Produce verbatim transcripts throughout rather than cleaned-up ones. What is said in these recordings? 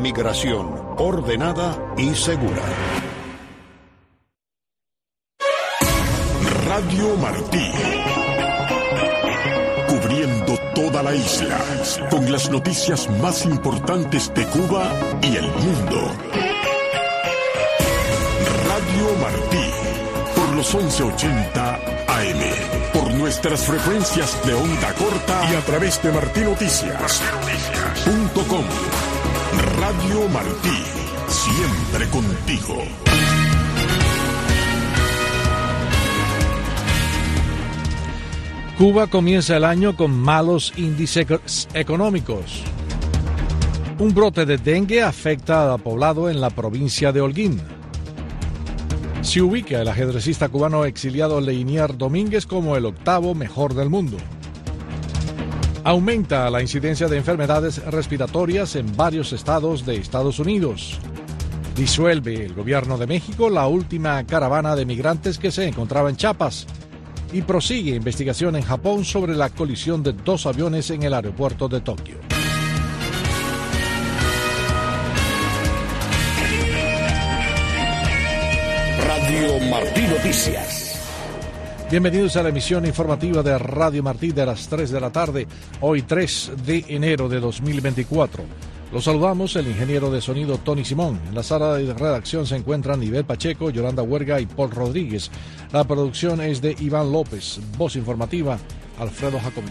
migración ordenada y segura. Radio Martí. Cubriendo toda la isla, con las noticias más importantes de Cuba y el mundo. Radio Martí, por los once ochenta A M, por nuestras frecuencias de onda corta y a través de martinoticias punto com. Radio Martí, siempre contigo. Cuba comienza el año con malos índices económicos. Un brote de dengue afecta al poblado en la provincia de Holguín. Se ubica el ajedrecista cubano exiliado Leinier Domínguez como el octavo mejor del mundo. Aumenta la incidencia de enfermedades respiratorias en varios estados de Estados Unidos. Disuelve el gobierno de México la última caravana de migrantes que se encontraba en Chiapas. Y prosigue investigación en Japón sobre la colisión de dos aviones en el aeropuerto de Tokio. Radio Martí Noticias. Bienvenidos a la emisión informativa de Radio Martí de las tres de la tarde, hoy tres de enero de dos mil veinticuatro. Los saludamos, el ingeniero de sonido Tony Simón. En la sala de redacción se encuentran Nivel Pacheco, Yolanda Huerga y Paul Rodríguez. La producción es de Iván López. Voz informativa, Alfredo Jacomín.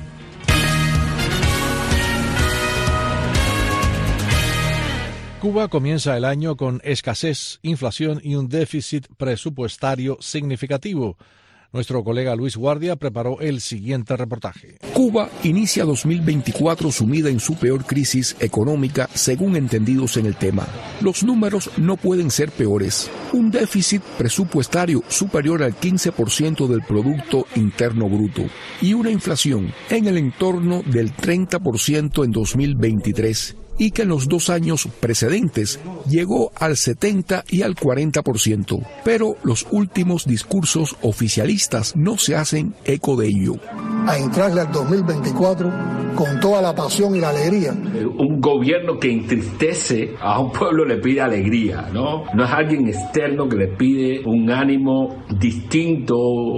Cuba comienza el año con escasez, inflación y un déficit presupuestario significativo. Nuestro colega Luis Guardia preparó el siguiente reportaje. Cuba inicia dos mil veinticuatro sumida en su peor crisis económica, según entendidos en el tema. Los números no pueden ser peores. Un déficit presupuestario superior al quince por ciento del Producto Interno Bruto y una inflación en el entorno del treinta por ciento en dos mil veintitrés. Y que en los dos años precedentes llegó al setenta y al cuarenta por ciento. Pero los últimos discursos oficialistas no se hacen eco de ello. A entrarle al dos mil veinticuatro con toda la pasión y la alegría. Un gobierno que entristece a un pueblo le pide alegría, ¿no? No es alguien externo que le pide un ánimo distinto,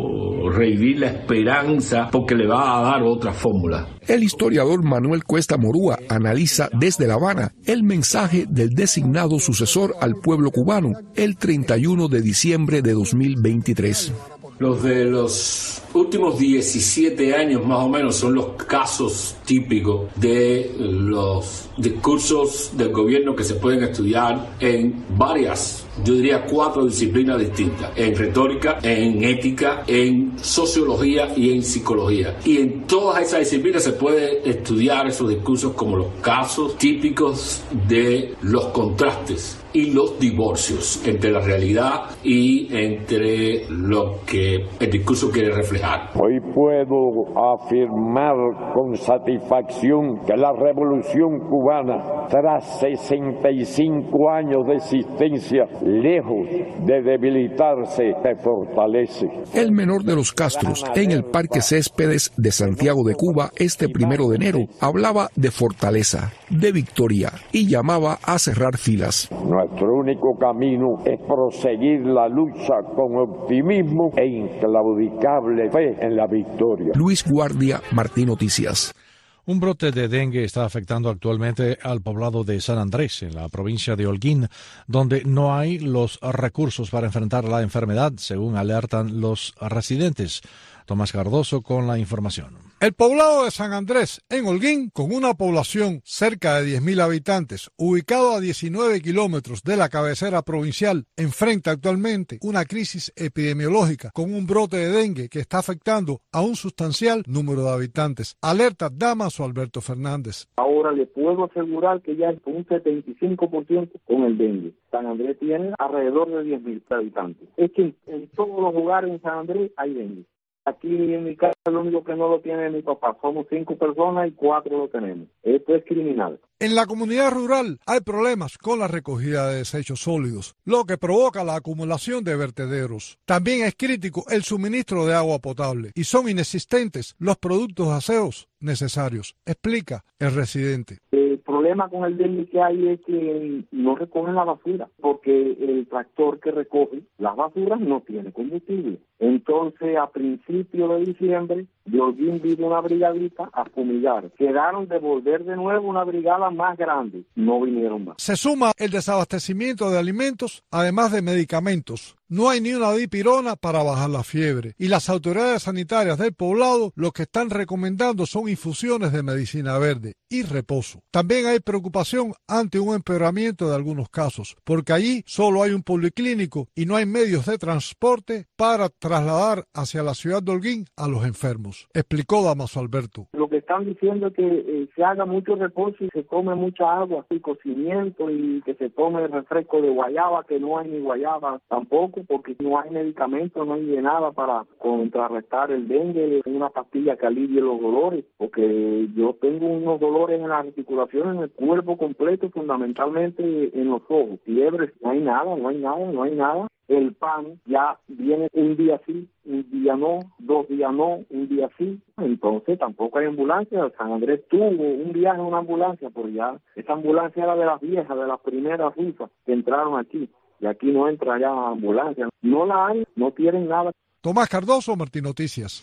revivir la esperanza, porque le va a dar otra fórmula. El historiador Manuel Cuesta Morúa analiza desde La Habana el mensaje del designado sucesor al pueblo cubano el treinta y uno de diciembre de dos mil veintitrés. Los de los últimos diecisiete años más o menos son los casos típicos de los discursos del gobierno que se pueden estudiar en varias, yo diría cuatro disciplinas distintas, en retórica, en ética, en sociología y en psicología. Y en todas esas disciplinas se puede estudiar esos discursos como los casos típicos de los contrastes y los divorcios entre la realidad y entre lo que el discurso quiere reflejar. Hoy puedo afirmar con satisfacción que la Revolución Cubana, tras sesenta y cinco años de existencia, lejos de debilitarse, se fortalece. El menor de los Castros, en el Parque Céspedes de Santiago de Cuba, este primero de enero, hablaba de fortaleza, de victoria, y llamaba a cerrar filas. Nuestro único camino es proseguir la lucha con optimismo e inclaudicable fe en la victoria. Luis Guardia, Martí Noticias. Un brote de dengue está afectando actualmente al poblado de San Andrés, en la provincia de Holguín, donde no hay los recursos para enfrentar la enfermedad, según alertan los residentes. Tomás Cardoso con la información. El poblado de San Andrés, en Holguín, con una población cerca de diez mil habitantes, ubicado a diecinueve kilómetros de la cabecera provincial, enfrenta actualmente una crisis epidemiológica con un brote de dengue que está afectando a un sustancial número de habitantes. Alerta Damaso Alberto Fernández. Ahora le puedo asegurar que ya es un setenta y cinco por ciento con el dengue. San Andrés tiene alrededor de diez mil habitantes. Es que en todos los lugares en San Andrés hay dengue. Aquí en mi casa lo único que no lo tiene mi papá. Somos cinco personas y cuatro lo tenemos. Esto es criminal. En la comunidad rural hay problemas con la recogida de desechos sólidos, lo que provoca la acumulación de vertederos. También es crítico el suministro de agua potable y son inexistentes los productos aseos necesarios, explica el residente. El problema con el dengue que hay es que no recogen la basura, porque el tractor que recoge las basuras no tiene combustible. Entonces, a principios de diciembre, de Holguín vino una brigadita a fumigar. Quedaron de volver de nuevo una brigada más grande. No vinieron más. Se suma el desabastecimiento de alimentos, además de medicamentos. No hay ni una dipirona para bajar la fiebre. Y las autoridades sanitarias del poblado lo que están recomendando son infusiones de medicina verde y reposo. También hay preocupación ante un empeoramiento de algunos casos, porque allí solo hay un policlínico y no hay medios de transporte para trasladar hacia la ciudad de Holguín a los enfermos, explicó Damaso Alberto. Lo que están diciendo es que eh, se haga mucho reposo y se tome mucha agua, y cocimiento, y que se tome refresco de guayaba, que no hay ni guayaba tampoco, porque no hay medicamentos, no hay de nada para contrarrestar el dengue, una pastilla que alivie los dolores, porque yo tengo unos dolores en las articulaciones, en el cuerpo completo, fundamentalmente en los ojos, fiebres, no hay nada, no hay nada, no hay nada. El pan ya viene un día sí, un día no, dos días no, un día sí. Entonces tampoco hay ambulancia. San Andrés tuvo un viaje en una ambulancia, pero ya esa ambulancia era de las viejas, de las primeras rusas que entraron aquí. Y aquí no entra ya ambulancia. No la hay, no tienen nada. Tomás Cardoso, Martín Noticias.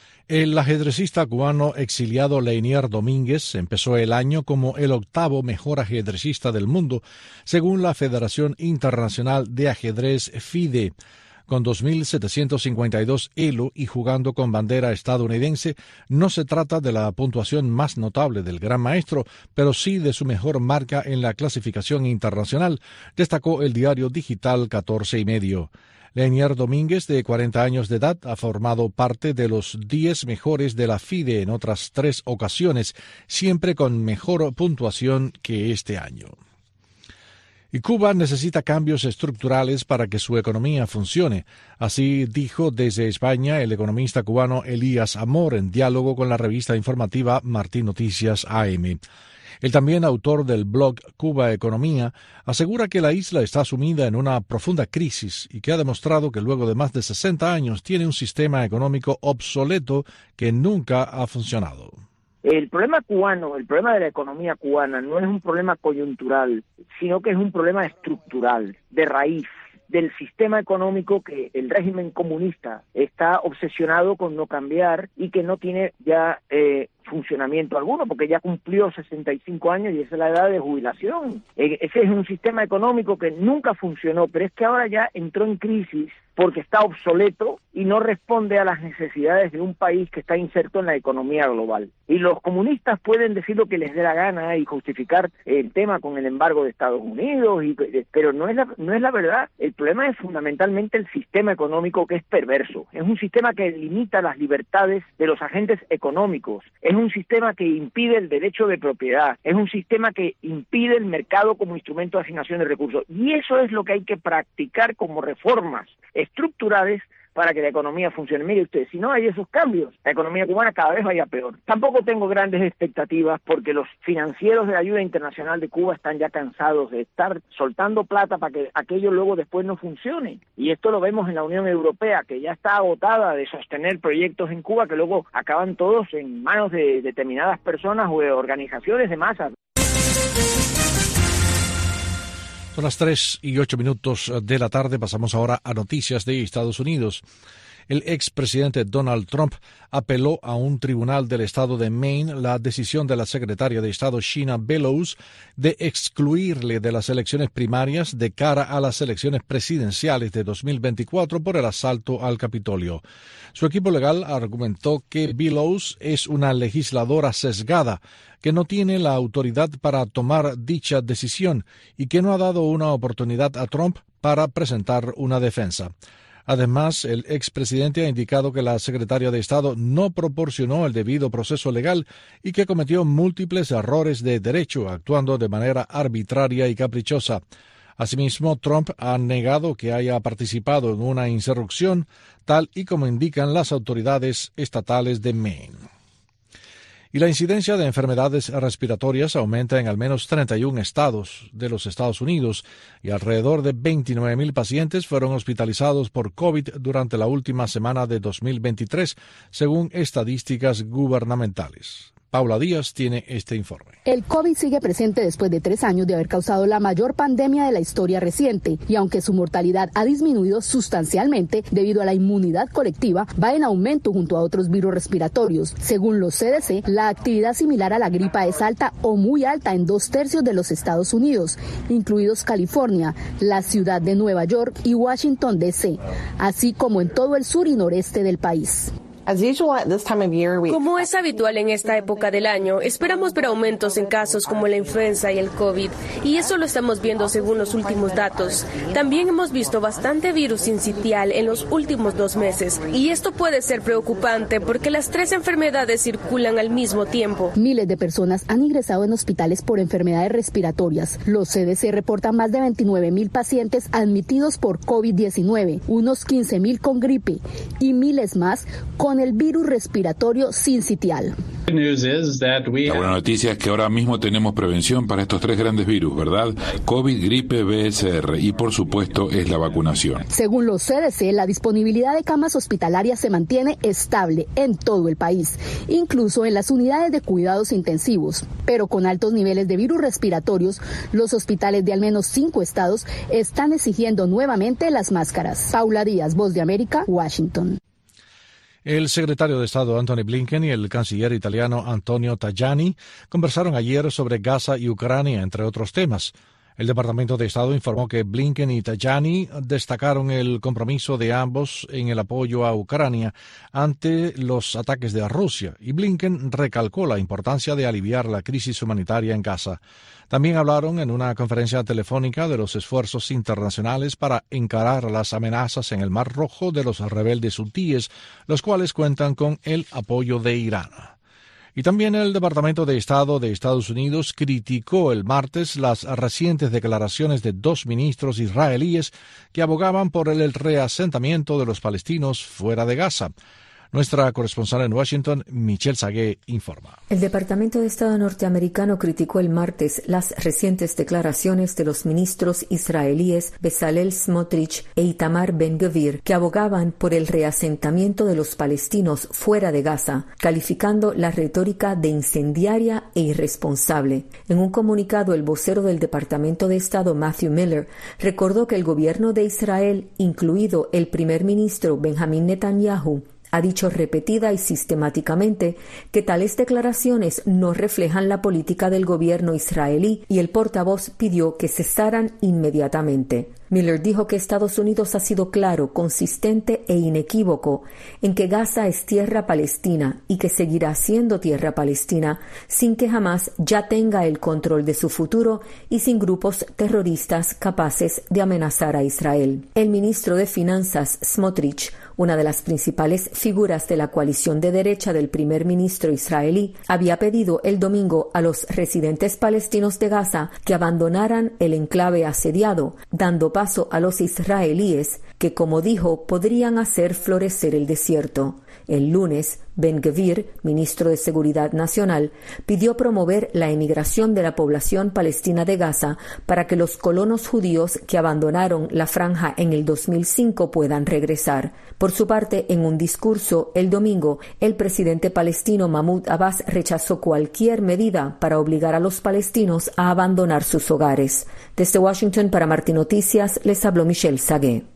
El ajedrecista cubano exiliado Leinier Domínguez empezó el año como el octavo mejor ajedrecista del mundo, según la Federación Internacional de Ajedrez FIDE. Con dos mil setecientos cincuenta y dos elo y jugando con bandera estadounidense, no se trata de la puntuación más notable del gran maestro, pero sí de su mejor marca en la clasificación internacional, destacó el diario digital catorce y medio. Leinier Domínguez, de cuarenta años de edad, ha formado parte de los diez mejores de la FIDE en otras tres ocasiones, siempre con mejor puntuación que este año. Y Cuba necesita cambios estructurales para que su economía funcione. Así dijo desde España el economista cubano Elías Amor en diálogo con la revista informativa Martín Noticias A M. El también autor del blog Cuba Economía asegura que la isla está sumida en una profunda crisis y que ha demostrado que luego de más de sesenta años tiene un sistema económico obsoleto que nunca ha funcionado. El problema cubano, el problema de la economía cubana no es un problema coyuntural, sino que es un problema estructural, de raíz, del sistema económico que el régimen comunista está obsesionado con no cambiar y que no tiene ya eh, funcionamiento alguno, porque ya cumplió sesenta y cinco años y esa es la edad de jubilación. Eh, ese es un sistema económico que nunca funcionó, pero es que ahora ya entró en crisis porque está obsoleto y no responde a las necesidades de un país que está inserto en la economía global. Y los comunistas pueden decir lo que les dé la gana y justificar el tema con el embargo de Estados Unidos, y, pero no es la, no es la verdad. El problema es fundamentalmente el sistema económico, que es perverso. Es un sistema que limita las libertades de los agentes económicos. Es un sistema que impide el derecho de propiedad. Es un sistema que impide el mercado como instrumento de asignación de recursos. Y eso es lo que hay que practicar como reformas estructurales para que la economía funcione. Mire usted, si no hay esos cambios, la economía cubana cada vez vaya peor. Tampoco tengo grandes expectativas porque los financieros de la ayuda internacional de Cuba están ya cansados de estar soltando plata para que aquello luego después no funcione. Y esto lo vemos en la Unión Europea, que ya está agotada de sostener proyectos en Cuba que luego acaban todos en manos de determinadas personas o de organizaciones de masas. Son las tres y ocho minutos de la tarde. Pasamos ahora a noticias de Estados Unidos. El expresidente Donald Trump apeló a un tribunal del estado de Maine la decisión de la secretaria de Estado Sheena Bellows de excluirle de las elecciones primarias de cara a las elecciones presidenciales de dos mil veinticuatro por el asalto al Capitolio. Su equipo legal argumentó que Bellows es una legisladora sesgada, que no tiene la autoridad para tomar dicha decisión y que no ha dado una oportunidad a Trump para presentar una defensa. Además, el expresidente ha indicado que la secretaria de Estado no proporcionó el debido proceso legal y que cometió múltiples errores de derecho, actuando de manera arbitraria y caprichosa. Asimismo, Trump ha negado que haya participado en una insurrección, tal y como indican las autoridades estatales de Maine. Y la incidencia de enfermedades respiratorias aumenta en al menos treinta y un estados de los Estados Unidos y alrededor de veintinueve mil pacientes fueron hospitalizados por COVID durante la última semana de dos mil veintitrés, según estadísticas gubernamentales. Paula Díaz tiene este informe. El COVID sigue presente después de tres años de haber causado la mayor pandemia de la historia reciente y aunque su mortalidad ha disminuido sustancialmente debido a la inmunidad colectiva, va en aumento junto a otros virus respiratorios. Según los C D C, la actividad similar a la gripa es alta o muy alta en dos tercios de los Estados Unidos, incluidos California, la ciudad de Nueva York y Washington D C, así como en todo el sur y noreste del país. Como es habitual en esta época del año, esperamos ver aumentos en casos como la influenza y el COVID, y eso lo estamos viendo según los últimos datos. También hemos visto bastante virus sincitial en los últimos dos meses, y esto puede ser preocupante porque las tres enfermedades circulan al mismo tiempo. Miles de personas han ingresado en hospitales por enfermedades respiratorias. Los C D C reportan más de veintinueve mil pacientes admitidos por COVID diecinueve, unos quince mil con gripe y miles más con el virus respiratorio sincitial. La buena noticia es que ahora mismo tenemos prevención para estos tres grandes virus, ¿verdad? COVID, gripe, B S R y por supuesto es la vacunación. Según los C D C, la disponibilidad de camas hospitalarias se mantiene estable en todo el país, incluso en las unidades de cuidados intensivos. Pero con altos niveles de virus respiratorios, los hospitales de al menos cinco estados están exigiendo nuevamente las máscaras. Paula Díaz, Voz de América, Washington. El secretario de Estado Antony Blinken y el canciller italiano Antonio Tajani conversaron ayer sobre Gaza y Ucrania, entre otros temas. El Departamento de Estado informó que Blinken y Tajani destacaron el compromiso de ambos en el apoyo a Ucrania ante los ataques de Rusia, y Blinken recalcó la importancia de aliviar la crisis humanitaria en Gaza. También hablaron en una conferencia telefónica de los esfuerzos internacionales para encarar las amenazas en el Mar Rojo de los rebeldes hutíes, los cuales cuentan con el apoyo de Irán. Y también el Departamento de Estado de Estados Unidos criticó el martes las recientes declaraciones de dos ministros israelíes que abogaban por el reasentamiento de los palestinos fuera de Gaza. Nuestra corresponsal en Washington, Michelle Sagué, informa. El Departamento de Estado norteamericano criticó el martes las recientes declaraciones de los ministros israelíes Bezalel Smotrich e Itamar Ben-Gvir, que abogaban por el reasentamiento de los palestinos fuera de Gaza, calificando la retórica de incendiaria e irresponsable. En un comunicado, el vocero del Departamento de Estado, Matthew Miller, recordó que el gobierno de Israel, incluido el primer ministro Benjamín Netanyahu, ha dicho repetida y sistemáticamente que tales declaraciones no reflejan la política del gobierno israelí y el portavoz pidió que cesaran inmediatamente. Miller dijo que Estados Unidos ha sido claro, consistente e inequívoco en que Gaza es tierra palestina y que seguirá siendo tierra palestina sin que jamás ya tenga el control de su futuro y sin grupos terroristas capaces de amenazar a Israel. El ministro de Finanzas, Smotrich, una de las principales figuras de la coalición de derecha del primer ministro israelí, había pedido el domingo a los residentes palestinos de Gaza que abandonaran el enclave asediado, dando paso a los israelíes que, como dijo, podrían hacer florecer el desierto. El lunes, Ben-Gvir, ministro de Seguridad Nacional, pidió promover la emigración de la población palestina de Gaza para que los colonos judíos que abandonaron la franja en el dos mil cinco puedan regresar. Por su parte, en un discurso el domingo, el presidente palestino Mahmoud Abbas rechazó cualquier medida para obligar a los palestinos a abandonar sus hogares. Desde Washington, para Martí Noticias, les habló Michelle Sagué.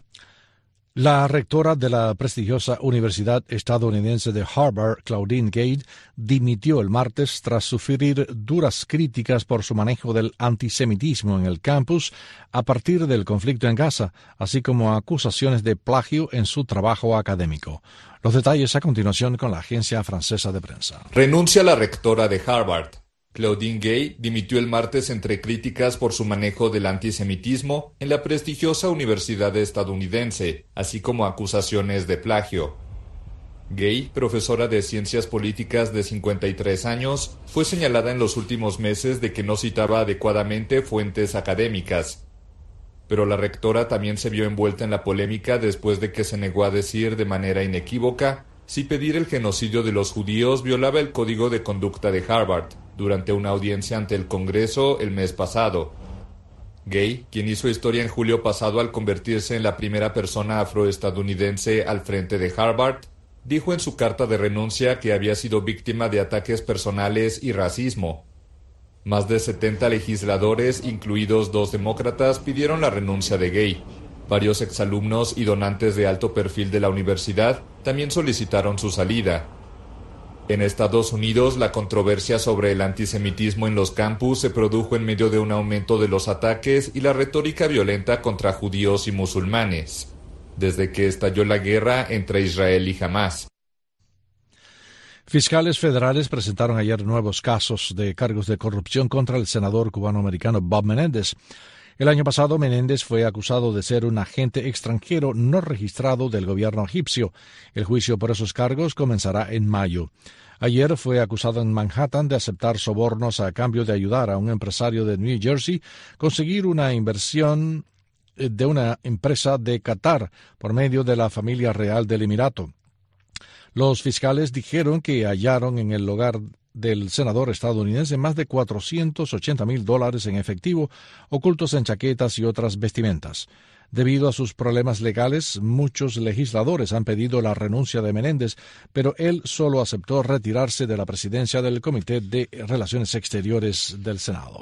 La rectora de la prestigiosa Universidad estadounidense de Harvard, Claudine Gay, dimitió el martes tras sufrir duras críticas por su manejo del antisemitismo en el campus a partir del conflicto en Gaza, así como acusaciones de plagio en su trabajo académico. Los detalles a continuación con la agencia francesa de prensa. Renuncia la rectora de Harvard. Claudine Gay dimitió el martes entre críticas por su manejo del antisemitismo en la prestigiosa universidad estadounidense, así como acusaciones de plagio. Gay, profesora de ciencias políticas de cincuenta y tres años, fue señalada en los últimos meses de que no citaba adecuadamente fuentes académicas. Pero la rectora también se vio envuelta en la polémica después de que se negó a decir de manera inequívoca si pedir el genocidio de los judíos violaba el código de conducta de Harvard, durante una audiencia ante el Congreso el mes pasado. Gay, quien hizo historia en julio pasado al convertirse en la primera persona afroestadounidense al frente de Harvard, dijo en su carta de renuncia que había sido víctima de ataques personales y racismo. Más de setenta legisladores, incluidos dos demócratas, pidieron la renuncia de Gay. Varios exalumnos y donantes de alto perfil de la universidad también solicitaron su salida. En Estados Unidos, la controversia sobre el antisemitismo en los campus se produjo en medio de un aumento de los ataques y la retórica violenta contra judíos y musulmanes, desde que estalló la guerra entre Israel y Hamás. Fiscales federales presentaron ayer nuevos casos de cargos de corrupción contra el senador cubano-americano Bob Menéndez. El año pasado, Menéndez fue acusado de ser un agente extranjero no registrado del gobierno egipcio. El juicio por esos cargos comenzará en mayo. Ayer fue acusado en Manhattan de aceptar sobornos a cambio de ayudar a un empresario de New Jersey a conseguir una inversión de una empresa de Qatar por medio de la familia real del Emirato. Los fiscales dijeron que hallaron en el hogar del senador estadounidense más de cuatrocientos ochenta mil dólares en efectivo, ocultos en chaquetas y otras vestimentas. Debido a sus problemas legales, muchos legisladores han pedido la renuncia de Menéndez, pero él solo aceptó retirarse de la presidencia del Comité de Relaciones Exteriores del Senado.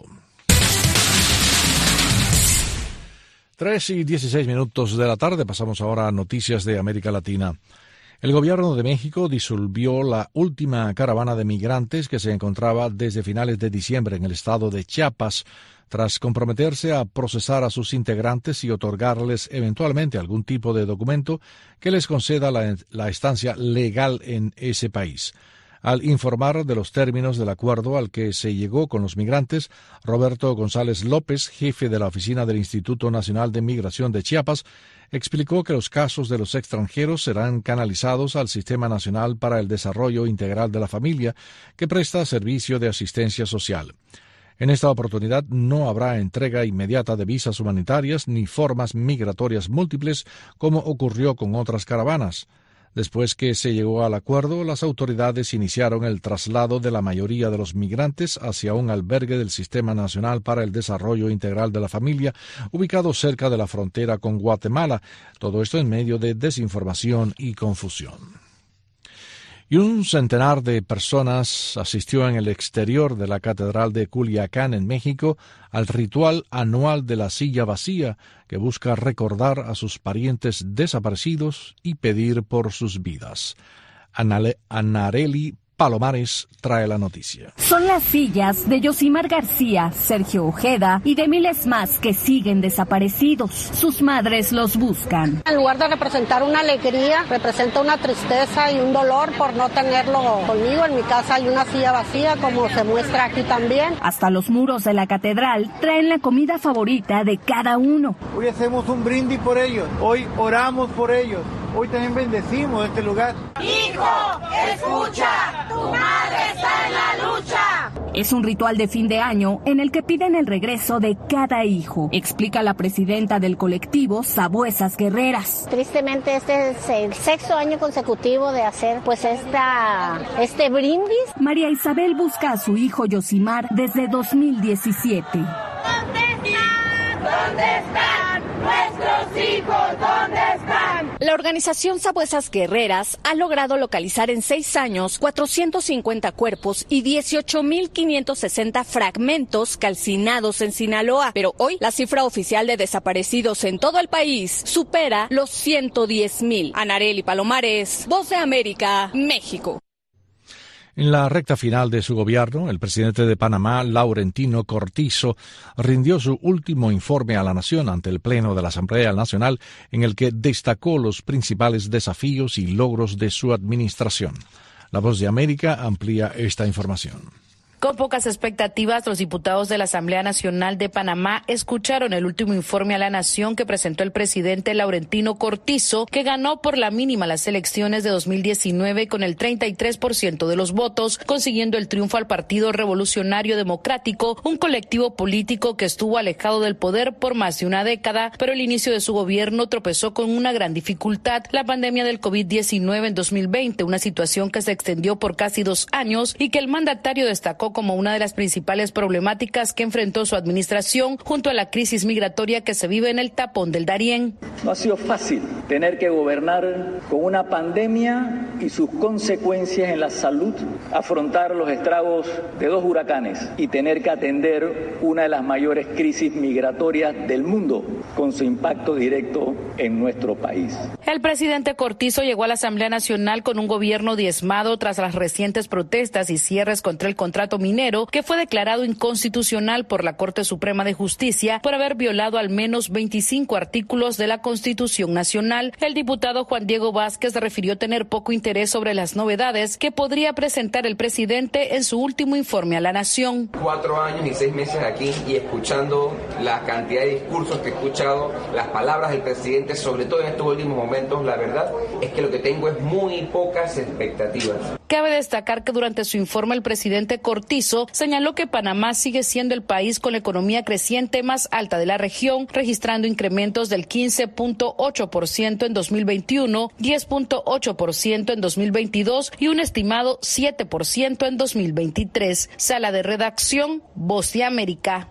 Tres y dieciséis minutos de la tarde, pasamos ahora a noticias de América Latina. El gobierno de México disolvió la última caravana de migrantes que se encontraba desde finales de diciembre en el estado de Chiapas, tras comprometerse a procesar a sus integrantes y otorgarles eventualmente algún tipo de documento que les conceda la, la estancia legal en ese país. Al informar de los términos del acuerdo al que se llegó con los migrantes, Roberto González López, jefe de la oficina del Instituto Nacional de Migración de Chiapas, explicó que los casos de los extranjeros serán canalizados al Sistema Nacional para el Desarrollo Integral de la Familia, que presta servicio de asistencia social. En esta oportunidad no habrá entrega inmediata de visas humanitarias ni formas migratorias múltiples como ocurrió con otras caravanas. Después que se llegó al acuerdo, las autoridades iniciaron el traslado de la mayoría de los migrantes hacia un albergue del Sistema Nacional para el Desarrollo Integral de la Familia, ubicado cerca de la frontera con Guatemala. Todo esto en medio de desinformación y confusión. Y un centenar de personas asistió en el exterior de la Catedral de Culiacán, en México, al ritual anual de la silla vacía, que busca recordar a sus parientes desaparecidos y pedir por sus vidas. Anale- Anareli Palomares trae la noticia. Son las sillas de Yosimar García, Sergio Ojeda y de miles más que siguen desaparecidos. Sus madres los buscan. En lugar de representar una alegría, representa una tristeza y un dolor por no tenerlo conmigo. En mi casa hay una silla vacía, como se muestra aquí también. Hasta los muros de la catedral traen la comida favorita de cada uno. Hoy hacemos un brindis por ellos, hoy oramos por ellos, hoy también bendecimos este lugar. Hijo, escucha. ¡Tu madre está en la lucha! Es un ritual de fin de año en el que piden el regreso de cada hijo, explica la presidenta del colectivo Sabuesas Guerreras. Tristemente este es el sexto año consecutivo de hacer pues esta, este brindis. María Isabel busca a su hijo Yosimar desde dos mil diecisiete. ¿Dónde están? ¿Dónde están? Nuestros hijos, ¿dónde están? La organización Sabuesas Guerreras ha logrado localizar en seis años cuatrocientos cincuenta cuerpos y dieciocho mil quinientos sesenta fragmentos calcinados en Sinaloa. Pero hoy la cifra oficial de desaparecidos en todo el país supera los ciento diez mil. Anareli Palomares, Voz de América, México. En la recta final de su gobierno, el presidente de Panamá, Laurentino Cortizo, rindió su último informe a la nación ante el Pleno de la Asamblea Nacional, en el que destacó los principales desafíos y logros de su administración. La Voz de América amplía esta información. Con pocas expectativas, los diputados de la Asamblea Nacional de Panamá escucharon el último informe a la nación que presentó el presidente Laurentino Cortizo, que ganó por la mínima las elecciones de dos mil diecinueve con el treinta y tres por ciento de los votos, consiguiendo el triunfo al Partido Revolucionario Democrático, un colectivo político que estuvo alejado del poder por más de una década, pero el inicio de su gobierno tropezó con una gran dificultad, la pandemia del COVID diecinueve en dos mil veinte, una situación que se extendió por casi dos años y que el mandatario destacó destacó como una de las principales problemáticas que enfrentó su administración junto a la crisis migratoria que se vive en el tapón del Darién. No ha sido fácil tener que gobernar con una pandemia y sus consecuencias en la salud, afrontar los estragos de dos huracanes y tener que atender una de las mayores crisis migratorias del mundo con su impacto directo en nuestro país. El presidente Cortizo llegó a la Asamblea Nacional con un gobierno diezmado tras las recientes protestas y cierres contra el contrato minero que fue declarado inconstitucional por la Corte Suprema de Justicia por haber violado al menos veinticinco artículos de la Constitución Nacional. El diputado Juan Diego Vázquez refirió tener poco interés sobre las novedades que podría presentar el presidente en su último informe a la Nación. Cuatro años y seis meses aquí y escuchando la cantidad de discursos que he escuchado, las palabras del presidente, sobre todo en estos últimos momentos, la verdad es que lo que tengo es muy pocas expectativas. Cabe destacar que durante su informe el presidente Cortizo señaló que Panamá sigue siendo el país con la economía creciente más alta de la región, registrando incrementos del quince punto ocho por ciento en dos mil veintiuno, diez punto ocho por ciento en dos mil veintidós y un estimado siete por ciento en dos mil veintitrés. Sala de redacción, Voz de América.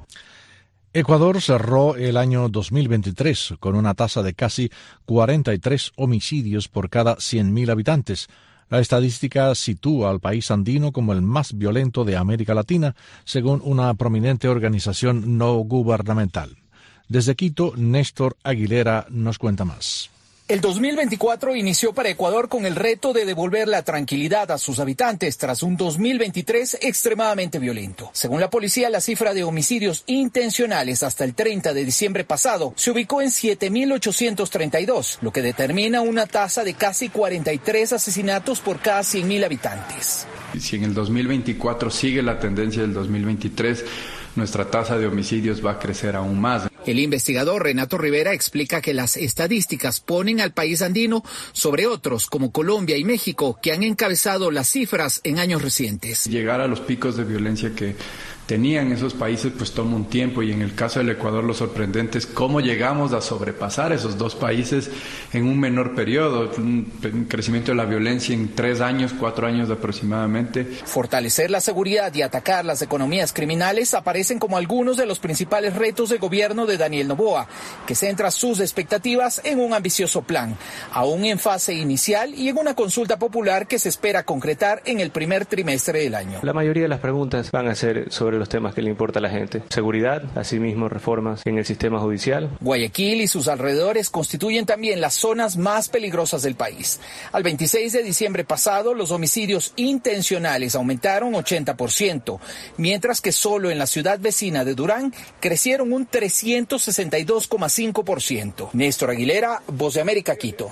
Ecuador cerró el año dos mil veintitrés con una tasa de casi cuarenta y tres homicidios por cada cien mil habitantes. La estadística sitúa al país andino como el más violento de América Latina, según una prominente organización no gubernamental. Desde Quito, Néstor Aguilera nos cuenta más. El dos mil veinticuatro inició para Ecuador con el reto de devolver la tranquilidad a sus habitantes tras un dos mil veintitrés extremadamente violento. Según la policía, la cifra de homicidios intencionales hasta el treinta de diciembre pasado se ubicó en siete mil ochocientos treinta y dos, lo que determina una tasa de casi cuarenta y tres asesinatos por cada cien mil habitantes. Si en el dos mil veinticuatro sigue la tendencia del dos mil veintitrés, nuestra tasa de homicidios va a crecer aún más. El investigador Renato Rivera explica que las estadísticas ponen al país andino sobre otros como Colombia y México, que han encabezado las cifras en años recientes. Llegar a los picos de violencia que tenían esos países pues toma un tiempo, y en el caso del Ecuador lo sorprendente es cómo llegamos a sobrepasar esos dos países en un menor periodo, un crecimiento de la violencia en tres años, cuatro años aproximadamente. Fortalecer la seguridad y atacar las economías criminales aparecen como algunos de los principales retos del gobierno de Daniel Noboa, que centra sus expectativas en un ambicioso plan, aún en fase inicial y en una consulta popular que se espera concretar en el primer trimestre del año. La mayoría de las preguntas van a ser sobre los temas que le importa a la gente. Seguridad, asimismo reformas en el sistema judicial. Guayaquil y sus alrededores constituyen también las zonas más peligrosas del país. Al veintiséis de diciembre pasado, los homicidios intencionales aumentaron ochenta por ciento, mientras que solo en la ciudad vecina de Durán crecieron un trescientos sesenta y dos coma cinco por ciento. Néstor Aguilera, Voz de América, Quito.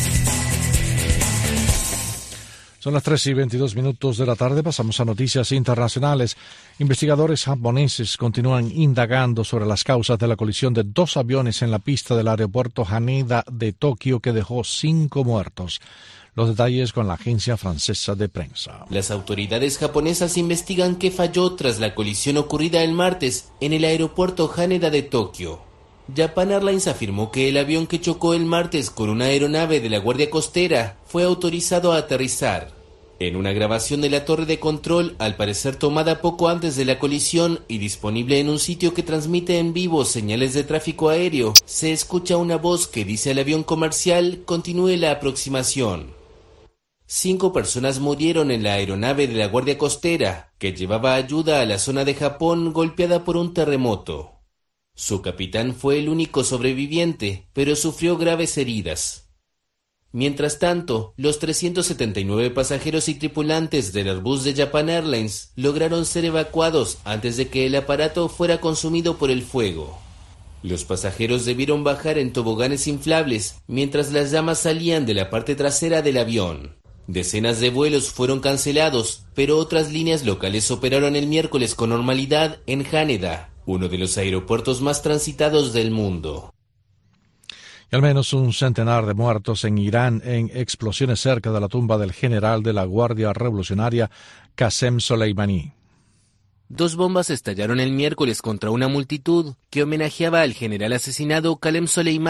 Son las tres y veintidós minutos de la tarde. Pasamos a noticias internacionales. Investigadores japoneses continúan indagando sobre las causas de la colisión de dos aviones en la pista del aeropuerto Haneda de Tokio que dejó cinco muertos. Los detalles con la agencia francesa de prensa. Las autoridades japonesas investigan qué falló tras la colisión ocurrida el martes en el aeropuerto Haneda de Tokio. Japan Airlines afirmó que el avión que chocó el martes con una aeronave de la Guardia Costera fue autorizado a aterrizar. En una grabación de la torre de control, al parecer tomada poco antes de la colisión y disponible en un sitio que transmite en vivo señales de tráfico aéreo, se escucha una voz que dice al avión comercial: continúe la aproximación. Cinco personas murieron en la aeronave de la Guardia Costera, que llevaba ayuda a la zona de Japón golpeada por un terremoto. Su capitán fue el único sobreviviente, pero sufrió graves heridas. Mientras tanto, los trescientos setenta y nueve pasajeros y tripulantes del Airbus de Japan Airlines lograron ser evacuados antes de que el aparato fuera consumido por el fuego. Los pasajeros debieron bajar en toboganes inflables mientras las llamas salían de la parte trasera del avión. Decenas de vuelos fueron cancelados, pero otras líneas locales operaron el miércoles con normalidad en Haneda, uno de los aeropuertos más transitados del mundo. Y al menos un centenar de muertos en Irán en explosiones cerca de la tumba del general de la Guardia Revolucionaria Qasem Soleimani. Dos bombas estallaron el miércoles contra una multitud que homenajeaba al general asesinado Qasem Soleimani,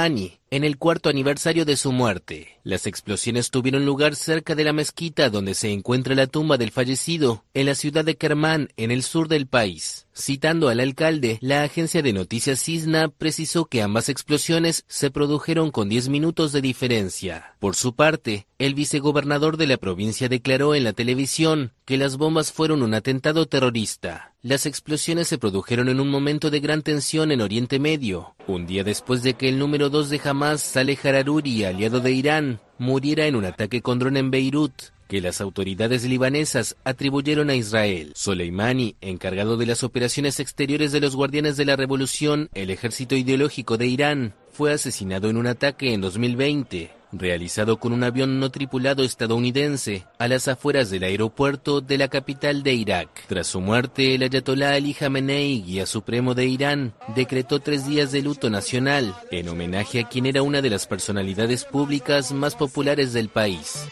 en el cuarto aniversario de su muerte. Las explosiones tuvieron lugar cerca de la mezquita donde se encuentra la tumba del fallecido, en la ciudad de Kermán, en el sur del país. Citando al alcalde, la agencia de noticias Cisna precisó que ambas explosiones se produjeron con diez minutos de diferencia. Por su parte, el vicegobernador de la provincia declaró en la televisión que las bombas fueron un atentado terrorista. Las explosiones se produjeron en un momento de gran tensión en Oriente Medio, un día después de que el número dos de Hamas, Saleh Hararuri, aliado de Irán, muriera en un ataque con dron en Beirut, que las autoridades libanesas atribuyeron a Israel. Soleimani, encargado de las operaciones exteriores de los Guardianes de la Revolución, el ejército ideológico de Irán, fue asesinado en un ataque en dos mil veinte, realizado con un avión no tripulado estadounidense a las afueras del aeropuerto de la capital de Irak. Tras su muerte, el ayatolá Ali Jamenei, guía supremo de Irán, decretó tres días de luto nacional en homenaje a quien era una de las personalidades públicas más populares del país.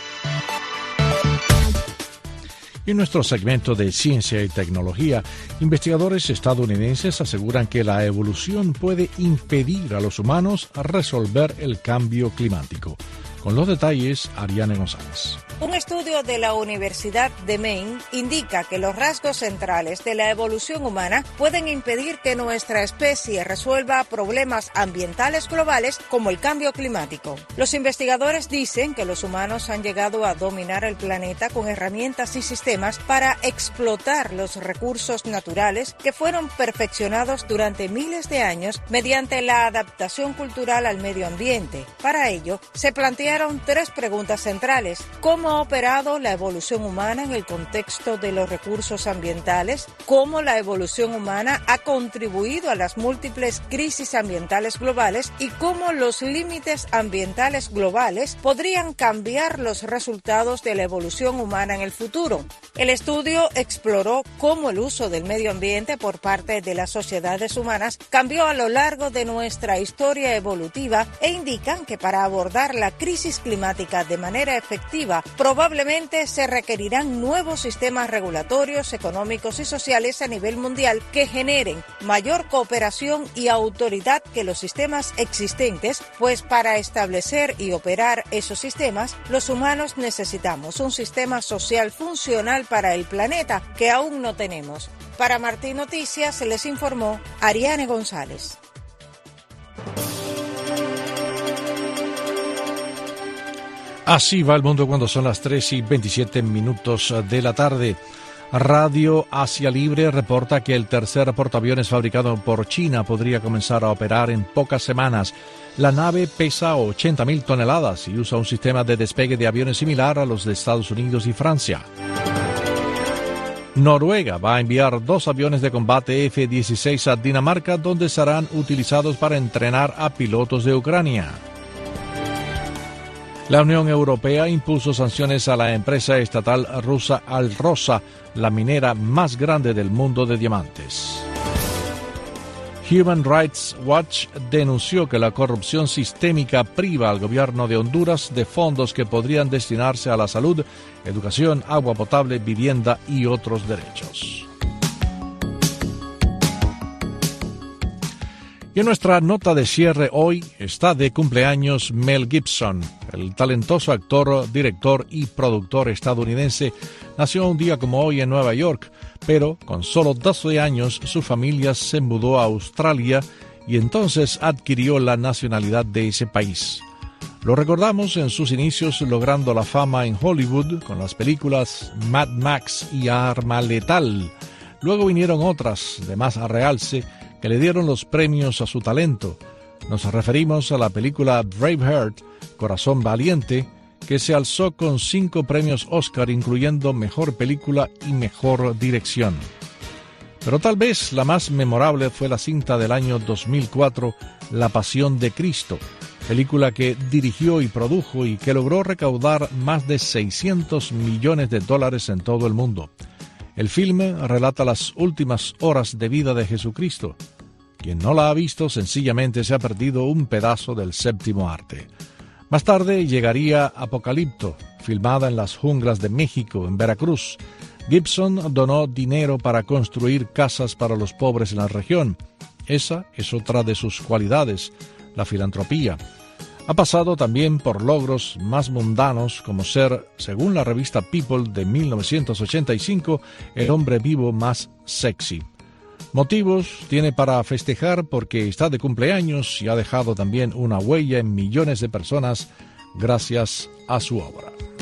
Y en nuestro segmento de ciencia y tecnología, investigadores estadounidenses aseguran que la evolución puede impedir a los humanos resolver el cambio climático. Con los detalles, Ariane González. Un estudio de la Universidad de Maine indica que los rasgos centrales de la evolución humana pueden impedir que nuestra especie resuelva problemas ambientales globales como el cambio climático. Los investigadores dicen que los humanos han llegado a dominar el planeta con herramientas y sistemas para explotar los recursos naturales que fueron perfeccionados durante miles de años mediante la adaptación cultural al medio ambiente. Para ello, se plantearon tres preguntas centrales. ¿Cómo ha operado la evolución humana en el contexto de los recursos ambientales? ¿Cómo la evolución humana ha contribuido a las múltiples crisis ambientales globales? ¿Y cómo los límites ambientales globales podrían cambiar los resultados de la evolución humana en el futuro? El estudio exploró cómo el uso del medio ambiente por parte de las sociedades humanas cambió a lo largo de nuestra historia evolutiva e indican que para abordar la crisis climática de manera efectiva, probablemente se requerirán nuevos sistemas regulatorios, económicos y sociales a nivel mundial que generen mayor cooperación y autoridad que los sistemas existentes, pues para establecer y operar esos sistemas, los humanos necesitamos un sistema social funcional para el planeta que aún no tenemos. Para Martín Noticias se les informó Ariane González. Así va el mundo cuando son las tres y veintisiete minutos de la tarde. Radio Asia Libre reporta que el tercer portaaviones fabricado por China podría comenzar a operar en pocas semanas. La nave pesa ochenta mil toneladas y usa un sistema de despegue de aviones similar a los de Estados Unidos y Francia. Noruega va a enviar dos aviones de combate F dieciséis a Dinamarca, donde serán utilizados para entrenar a pilotos de Ucrania. La Unión Europea impuso sanciones a la empresa estatal rusa Alrosa, la minera más grande del mundo de diamantes. Human Rights Watch denunció que la corrupción sistémica priva al gobierno de Honduras de fondos que podrían destinarse a la salud, educación, agua potable, vivienda y otros derechos. Y en nuestra nota de cierre hoy está de cumpleaños Mel Gibson. El talentoso actor, director y productor estadounidense nació un día como hoy en Nueva York, pero con solo doce años su familia se mudó a Australia y entonces adquirió la nacionalidad de ese país. Lo recordamos en sus inicios logrando la fama en Hollywood con las películas Mad Max y Arma Letal. Luego vinieron otras de más realce que le dieron los premios a su talento. Nos referimos a la película Braveheart, Corazón Valiente, que se alzó con cinco premios Oscar, incluyendo Mejor Película y Mejor Dirección. Pero tal vez la más memorable fue la cinta del año dos mil cuatro, La Pasión de Cristo, película que dirigió y produjo y que logró recaudar más de seiscientos millones de dólares en todo el mundo. El filme relata las últimas horas de vida de Jesucristo. Quien no la ha visto sencillamente se ha perdido un pedazo del séptimo arte. Más tarde llegaría Apocalipto, filmada en las junglas de México, en Veracruz. Gibson donó dinero para construir casas para los pobres en la región. Esa es otra de sus cualidades. la filantropía. Ha pasado también por logros más mundanos como ser, según la revista People de mil novecientos ochenta y cinco, el hombre vivo más sexy. Motivos tiene para festejar porque está de cumpleaños y ha dejado también una huella en millones de personas gracias a su obra.